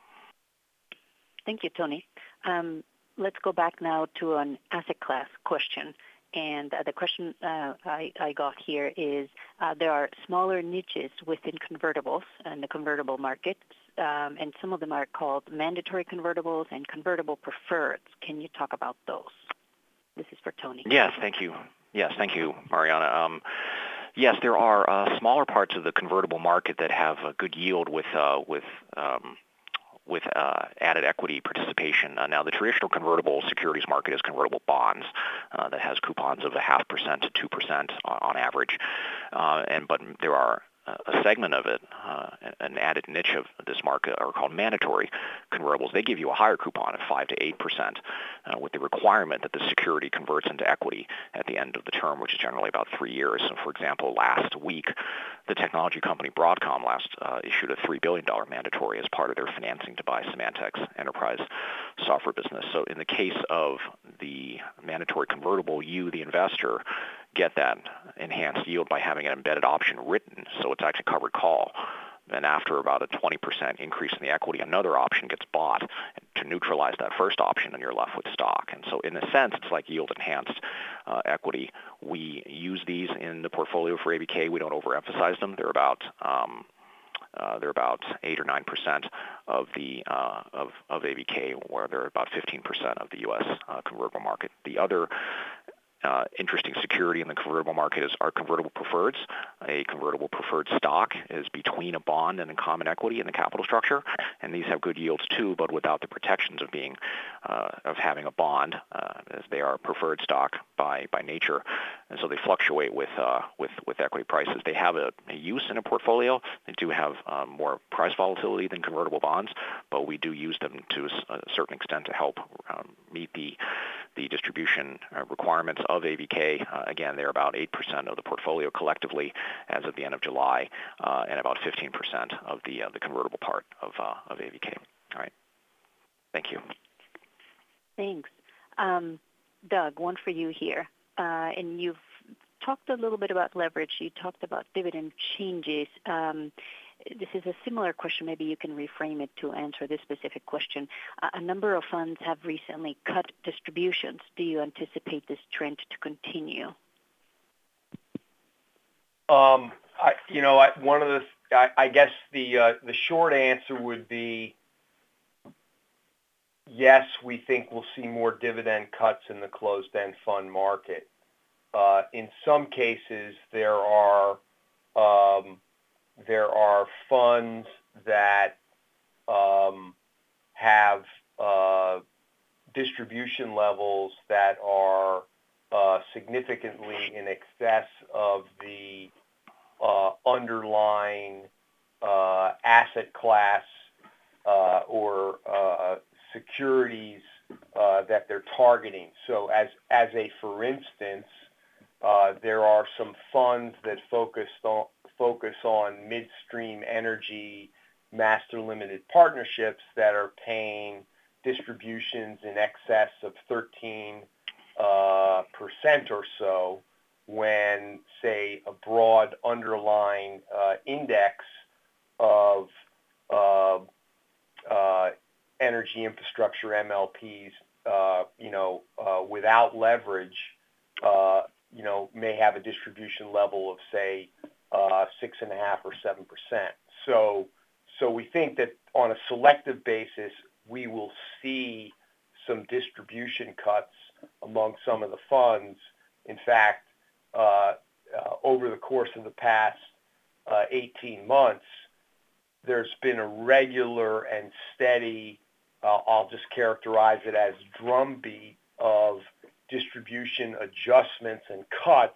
Thank you, Tony. Um, Let's go back now to an asset class question. And uh, the question uh, I, I got here is uh, there are smaller niches within convertibles and the convertible markets, um, and some of them are called mandatory convertibles and convertible preferreds. Can you talk about those? This is for Tony. Yes, thank you. Yes, thank you, Mariana. Um, yes, there are uh, smaller parts of the convertible market that have a good yield with uh, with um, with uh, added equity participation. Uh, now, the traditional convertible securities market is convertible bonds uh, that has coupons of a half percent to two percent on, on average. Uh, and but there are a segment of it, uh, an added niche of this market, are called mandatory convertibles. They give you a higher coupon of five to eight percent uh, with the requirement that the security converts into equity at the end of the term, which is generally about three years. So, for example, last week, the technology company Broadcom last uh, issued a three billion dollars mandatory as part of their financing to buy Symantec's enterprise software business. So in the case of the mandatory convertible, you, the investor, get that enhanced yield by having an embedded option written, so it's actually covered call. And after about a twenty percent increase in the equity, another option gets bought to neutralize that first option, and you're left with stock. And so in a sense, it's like yield-enhanced uh, equity. We use these in the portfolio for A B K. We don't overemphasize them. They're about um, uh, they're about eight or nine percent of the uh, of of A B K, where they're about fifteen percent of the U S uh, convertible market. The other Uh, interesting security in the convertible market is our convertible preferreds. A convertible preferred stock is between a bond and a common equity in the capital structure, and these have good yields too, but without the protections of being uh, of having a bond, uh, as they are preferred stock by by nature, and so they fluctuate with uh, with with equity prices. They have a, a use in a portfolio. They do have um, more price volatility than convertible bonds, but we do use them to a certain extent to help um, meet the the distribution uh, requirements of A B K. Uh, again, they're about eight percent of the portfolio collectively as of the end of July, uh, and about fifteen percent of the uh, the convertible part of uh, of A B K. All right. Thank you. Thanks. Um, Doug, one for you here. Uh, and you've talked a little bit about leverage. You talked about dividend changes. Um, This is a similar question. Maybe you can reframe it to answer this specific question. Uh, a number of funds have recently cut distributions. Do you anticipate this trend to continue? Um, I, you know, I, one of the, I, I guess the uh, the short answer would be yes. We think we'll see more dividend cuts in the closed-end fund market. Uh, in some cases, there are um, There are funds that um, have uh, distribution levels that are uh, significantly in excess of the uh, underlying uh, asset class uh, or uh, securities uh, that they're targeting. So as, as a for instance, uh, there are some funds that focused on focus on midstream energy master limited partnerships that are paying distributions in excess of thirteen uh, percent or so, when, say, a broad underlying uh, index of uh, uh, energy infrastructure M L Ps, uh, you know, uh, without leverage, uh, you know, may have a distribution level of, say, uh, six and a half or seven percent. So, so we think that on a selective basis, we will see some distribution cuts among some of the funds. In fact, uh, uh, over the course of the past uh, eighteen months, there's been a regular and steady, uh, I'll just characterize it as drumbeat of distribution adjustments and cuts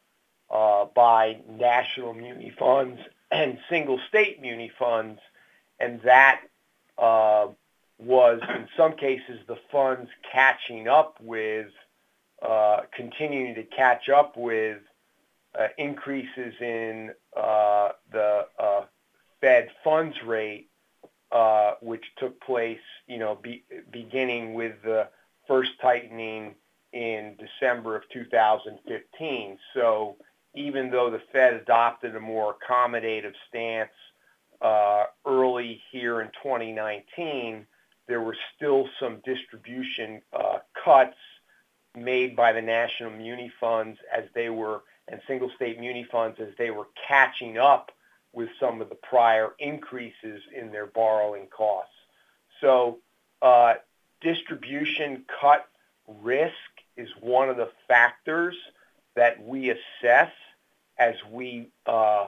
uh, by national muni funds and single state muni funds, and that uh, was in some cases the funds catching up with, uh, continuing to catch up with uh, increases in uh, the uh, Fed funds rate, uh, which took place, you know, be, beginning with the first tightening in December of two thousand fifteen. So even though the Fed adopted a more accommodative stance uh, early here in twenty nineteen, there were still some distribution uh, cuts made by the national muni funds as they were, and single state muni funds as they were catching up with some of the prior increases in their borrowing costs. So uh, distribution cut risk is one of the factors that we assess as we uh,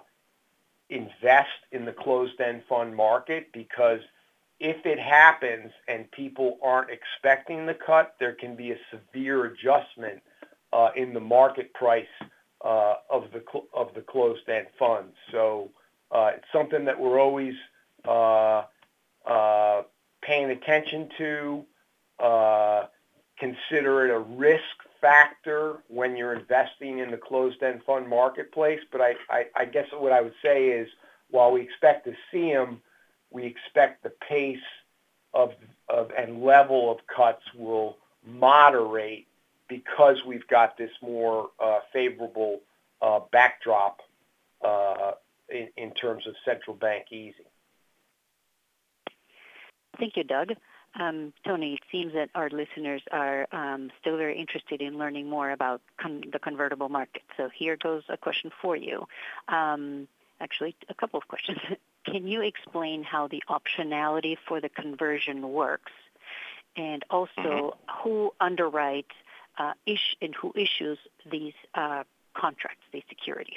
invest in the closed-end fund market, because if it happens and people aren't expecting the cut, there can be a severe adjustment uh, in the market price uh, of the cl- of the closed-end funds. So uh, it's something that we're always uh, uh, paying attention to. Uh, consider it a risk factor when you're investing in the closed-end fund marketplace. But I, I, I guess what I would say is, while we expect to see them, we expect the pace of, of and level of cuts will moderate because we've got this more uh, favorable uh, backdrop uh, in, in terms of central bank easing. Thank you, Doug. Um, Tony, it seems that our listeners are um, still very interested in learning more about con- the convertible market. So here goes a question for you. Um, actually, a couple of questions. Can you explain how the optionality for the conversion works? And also, who underwrites uh, ish- and who issues these uh, contracts, these securities?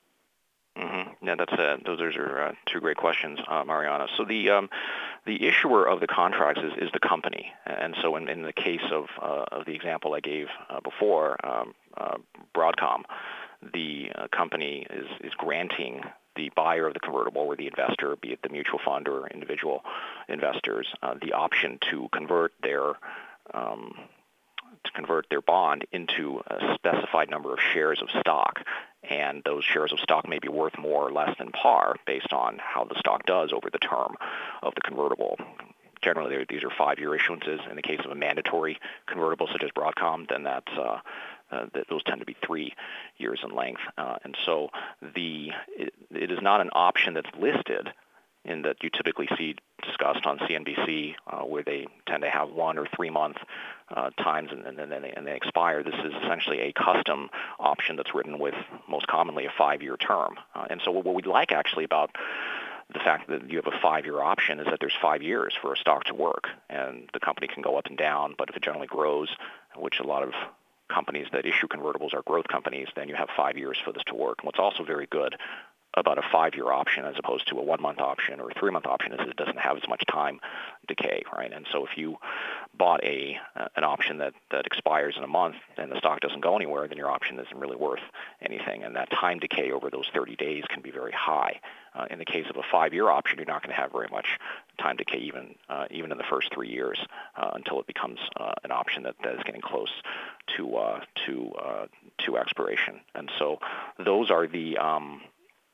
Mm-hmm. Yeah, that's uh, those are uh, two great questions, uh, Mariana. So the um, the issuer of the contracts is, is the company, and so in, in the case of uh, of the example I gave uh, before, um, uh, Broadcom, the uh, company is is granting the buyer of the convertible or the investor, be it the mutual fund or individual investors, uh, the option to convert their um, to convert their bond into a specified number of shares of stock. And those shares of stock may be worth more or less than par based on how the stock does over the term of the convertible. Generally, these are five-year issuances. In the case of a mandatory convertible such as Broadcom, then that's uh, uh, those tend to be three years in length. Uh, and so the it, it is not an option that's listed in that you typically see discussed on C N B C, uh, where they tend to have one or three month uh, times and, and, and, they, and they expire. This is essentially a custom option that's written with most commonly a five-year term. Uh, and so what we like actually about the fact that you have a five-year option is that there's five years for a stock to work, and the company can go up and down, but if it generally grows, which a lot of companies that issue convertibles are growth companies, then you have five years for this to work. And what's also very good about a five-year option as opposed to a one-month option or a three-month option is it doesn't have as much time decay, right? And so if you bought a uh, an option that, that expires in a month and the stock doesn't go anywhere, then your option isn't really worth anything. And that time decay over those thirty days can be very high. Uh, in the case of a five-year option, you're not going to have very much time decay even uh, even in the first three years uh, until it becomes uh, an option that, that is getting close to uh, to uh, to expiration. And so those are the um,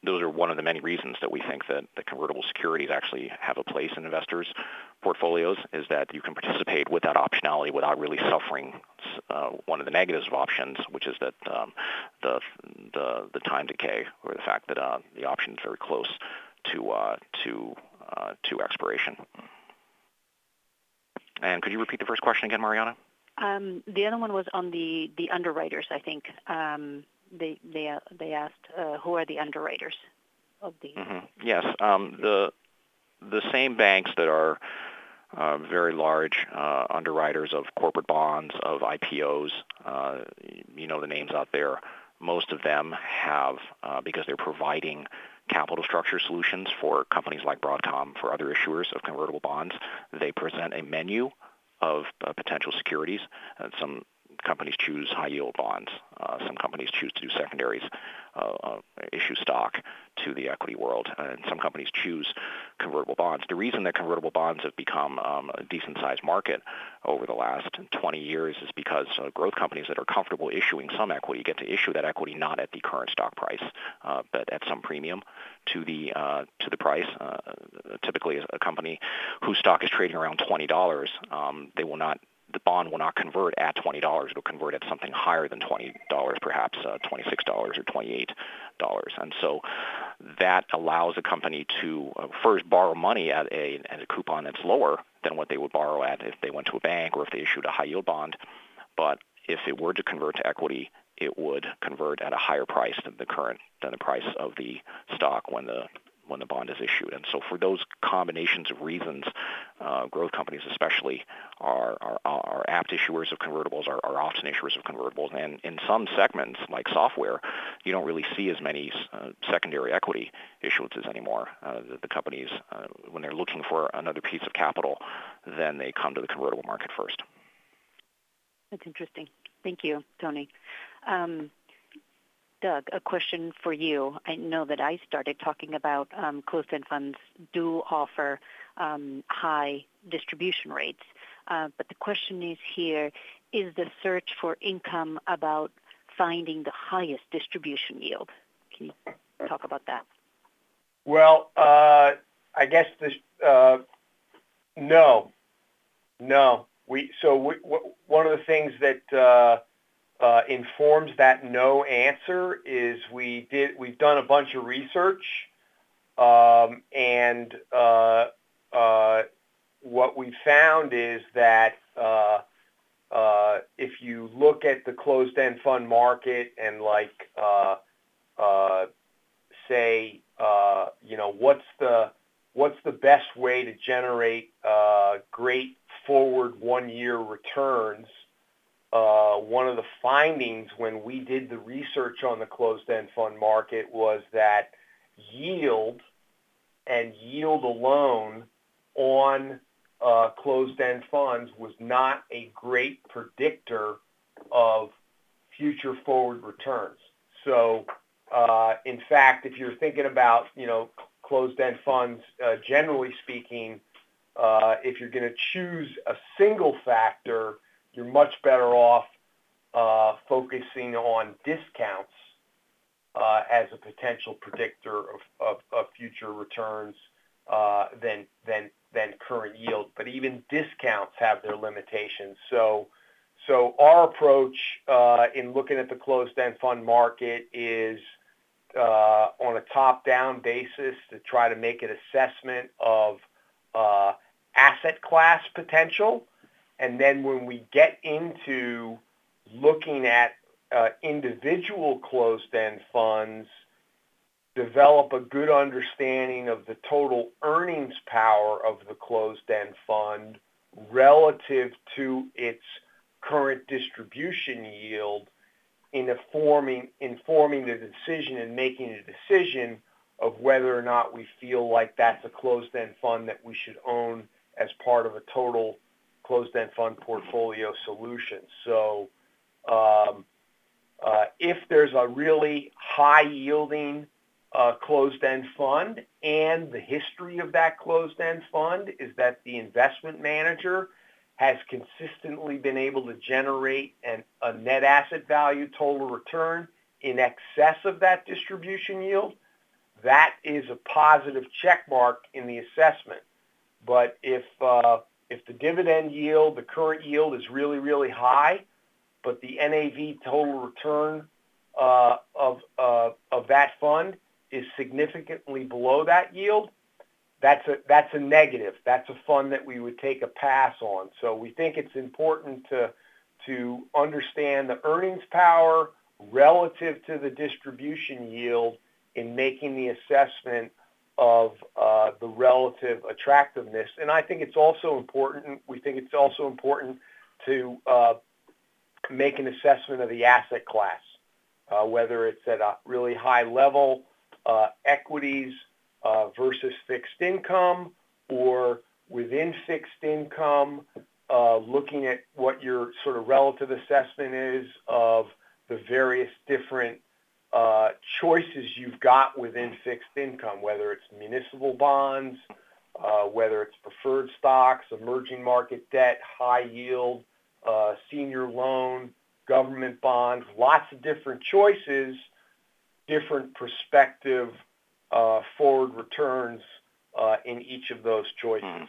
those are one of the many reasons that we think that the convertible securities actually have a place in investors' portfolios, is that you can participate with that optionality without really suffering uh, one of the negatives of options, which is that um, the, the the time decay, or the fact that uh, the option is very close to uh, to uh, to expiration. And could you repeat the first question again, Mariana? Um, the other one was on the, the underwriters, I think. Um, they they uh, they asked uh, who are the underwriters of the. Mm-hmm. Yes, um, the the same banks that are uh, very large uh, underwriters of corporate bonds, of I P Os. Uh, you know the names out there. Most of them have, uh, because they're providing capital structure solutions for companies like Broadcom, for other issuers of convertible bonds. They present a menu of uh, potential securities. Uh, some companies choose high-yield bonds. Uh, some companies choose to do secondaries, uh, uh, issue stock to the equity world. And some companies choose convertible bonds. The reason that convertible bonds have become um, a decent-sized market over the last twenty years is because uh, growth companies that are comfortable issuing some equity get to issue that equity not at the current stock price, uh, but at some premium to the uh, to the price. Uh, typically, a company whose stock is trading around twenty dollars, um, they will not. The bond will not convert at twenty dollars. It will convert at something higher than twenty dollars, perhaps uh, twenty-six dollars or twenty-eight dollars. And so that allows a company to uh, first borrow money at a, at a coupon that's lower than what they would borrow at if they went to a bank or if they issued a high-yield bond. But if it were to convert to equity, it would convert at a higher price than the current than the price of the stock when the when the bond is issued. And so for those combinations of reasons, uh, growth companies especially are, are, are apt issuers of convertibles, are, are often issuers of convertibles. And in some segments, like software, you don't really see as many uh, secondary equity issuances anymore. Uh, the, the companies, uh, when they're looking for another piece of capital, then they come to the convertible market first. That's interesting. Thank you, Tony. Um, Doug, a question for you. I know that I started talking about um, closed-end funds do offer um, high distribution rates, uh, but the question is here, is the search for income about finding the highest distribution yield? Can you talk about that? Well, uh, I guess this, uh, no, no. We so we, w- one of the things that uh, Uh, informs that no answer is we did we've done a bunch of research, um, and uh, uh, what we found is that uh, uh, if you look at the closed-end fund market and like uh, uh, say uh, you know what's the what's the best way to generate uh, great forward one-year returns. Uh, one of the findings when we did the research on the closed-end fund market was that yield and yield alone on uh, closed-end funds was not a great predictor of future forward returns. So, uh, in fact, if you're thinking about, you know, closed-end funds, uh, generally speaking, uh, if you're going to choose a single factor, you're much better off uh, focusing on discounts uh, as a potential predictor of, of, of future returns uh, than than than current yield. But even discounts have their limitations. So, so our approach uh, in looking at the closed-end fund market is uh, on a top-down basis to try to make an assessment of uh, asset class potential. And then when we get into looking at uh, individual closed-end funds, develop a good understanding of the total earnings power of the closed-end fund relative to its current distribution yield in informing, informing the decision and making a decision of whether or not we feel like that's a closed-end fund that we should own as part of a total closed-end fund portfolio solution. So um, uh, if there's a really high-yielding uh, closed-end fund and the history of that closed-end fund is that the investment manager has consistently been able to generate an, a net asset value total return in excess of that distribution yield, that is a positive check mark in the assessment. But if uh, if the dividend yield, the current yield is really, really high, but the N A V total return uh, of uh, of that fund is significantly below that yield, that's a that's a negative. That's a fund that we would take a pass on. So we think it's important to to understand the earnings power relative to the distribution yield in making the assessment of uh, the relative attractiveness. And I think it's also important, we think it's also important to uh, make an assessment of the asset class, uh, whether it's at a really high level, uh, equities uh, versus fixed income, or within fixed income, uh, looking at what your sort of relative assessment is of the various different uh, choices you've got within fixed income, whether it's municipal bonds, uh, whether it's preferred stocks, emerging market debt, high yield, uh, senior loan, government bonds, lots of different choices, different prospective uh, forward returns uh, in each of those choices. Mm.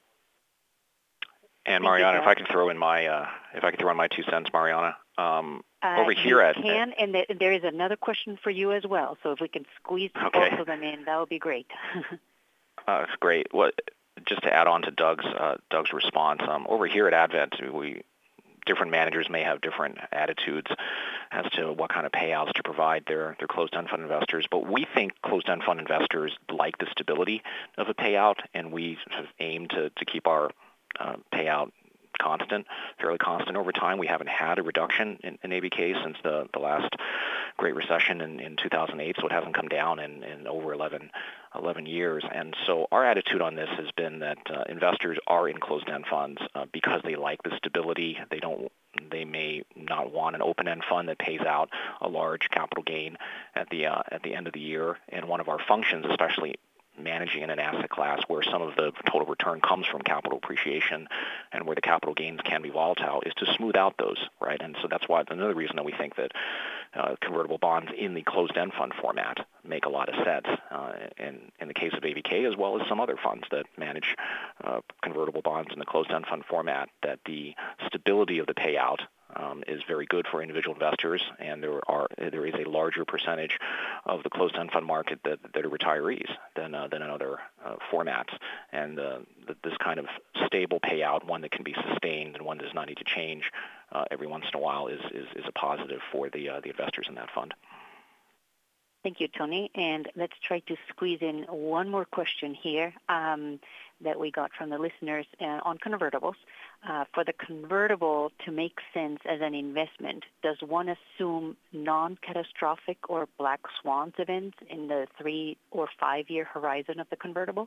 And Mariana, if I can throw in my uh, if I can throw in my two cents, Mariana, um, uh, over here at can, and th- there is another question for you as well. So if we can squeeze okay. both of them in, that would be great. uh, great. What just to add on to Doug's uh, Doug's response, um, over here at Advent, we different managers may have different attitudes as to what kind of payouts to provide their, their closed-end fund investors. But we think closed-end fund investors like the stability of a payout, and we sort of aim to, to keep our uh, payout constant, fairly constant over time. We haven't had a reduction in, in A B K since the, the last Great Recession in, in two thousand eight, so it hasn't come down in, in over eleven, eleven years. And so our attitude on this has been that uh, investors are in closed-end funds uh, because they like the stability. They don't. They may not want an open-end fund that pays out a large capital gain at the uh, at the end of the year. And one of our functions, especially managing in an asset class where some of the total return comes from capital appreciation and where the capital gains can be volatile, is to smooth out those, right? And so that's why another reason that we think that uh, convertible bonds in the closed-end fund format make a lot of sense uh, in, in the case of A B K, as well as some other funds that manage uh, convertible bonds in the closed-end fund format, that the stability of the payout Um, is very good for individual investors, and there are there is a larger percentage of the closed-end fund market that, that are retirees than uh, than in other uh, formats. And uh, this kind of stable payout, one that can be sustained and one that does not need to change uh, every once in a while, is is, is a positive for the uh, the investors in that fund. Thank you, Tony. And let's try to squeeze in one more question here um, that we got from the listeners uh, on convertibles. Uh, for the convertible to make sense as an investment, does one assume non-catastrophic or black swans events in the three or five-year horizon of the convertible?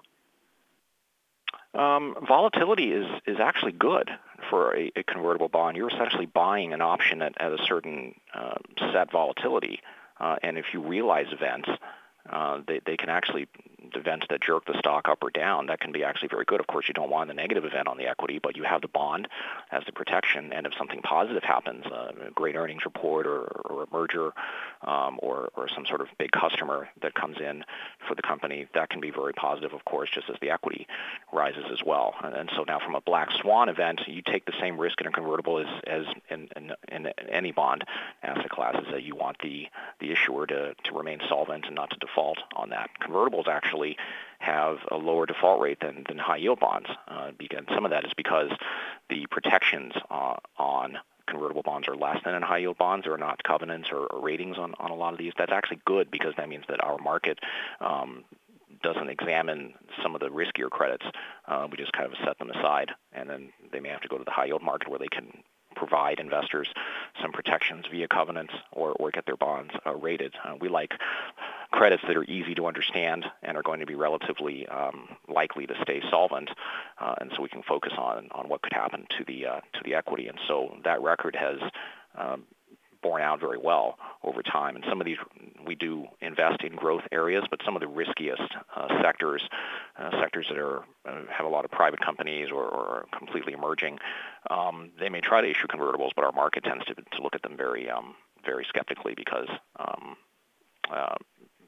Um, volatility is, is actually good for a, a convertible bond. You're essentially buying an option at, at a certain uh, set volatility. Uh, and if you realize events, uh, they, they can actually, events that jerk the stock up or down, that can be actually very good. Of course, you don't want the negative event on the equity, but you have the bond as the protection. And if something positive happens, uh, a great earnings report or, or a merger um, or, or some sort of big customer that comes in for the company, that can be very positive, of course, just as the equity rises as well. And, and so now from a black swan event, you take the same risk in a convertible as, as in, in, in any bond asset classes, that you want the, the issuer to, to remain solvent and not to default on that. Convertibles actually have a lower default rate than, than high-yield bonds. Uh, because some of that is because the protections uh, on convertible bonds are less than in high-yield bonds. There are not covenants or, or ratings on, on a lot of these. That's actually good, because that means that our market um, doesn't examine some of the riskier credits. Uh, we just kind of set them aside, and then they may have to go to the high-yield market where they can provide investors some protections via covenants or, or get their bonds uh, rated. Uh, we like credits that are easy to understand and are going to be relatively um, likely to stay solvent, uh, and so we can focus on, on what could happen to the uh, to the equity. And so that record has um, borne out very well over time. And some of these, we do invest in growth areas, but some of the riskiest uh, sectors, uh, sectors that are uh, have a lot of private companies or, or are completely emerging, um, they may try to issue convertibles, but our market tends to, to look at them very, um, very skeptically, because um, uh,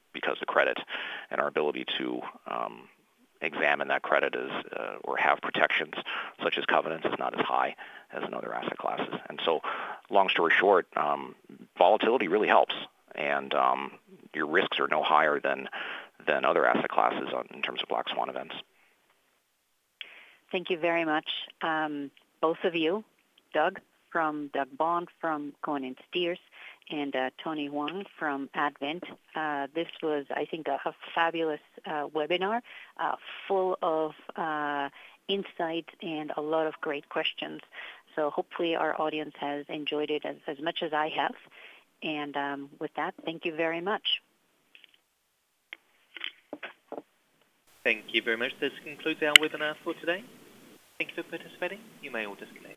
because the credit and our ability to um, examine that credit is, uh, or have protections such as covenants is not as high as in other asset classes. And so, long story short, um, volatility really helps, and um, your risks are no higher than than other asset classes on, in terms of black swan events. Thank you very much, um, both of you, Doug from Doug Bond from Cohen and Steers, and uh, Tony Wong from Advent. Uh, this was, I think, a, a fabulous uh, webinar, uh, full of uh, insights and a lot of great questions. So hopefully our audience has enjoyed it as, as much as I have. And um, with that, thank you very much. Thank you very much. This concludes our webinar for today. Thank you for participating. You may all disconnect.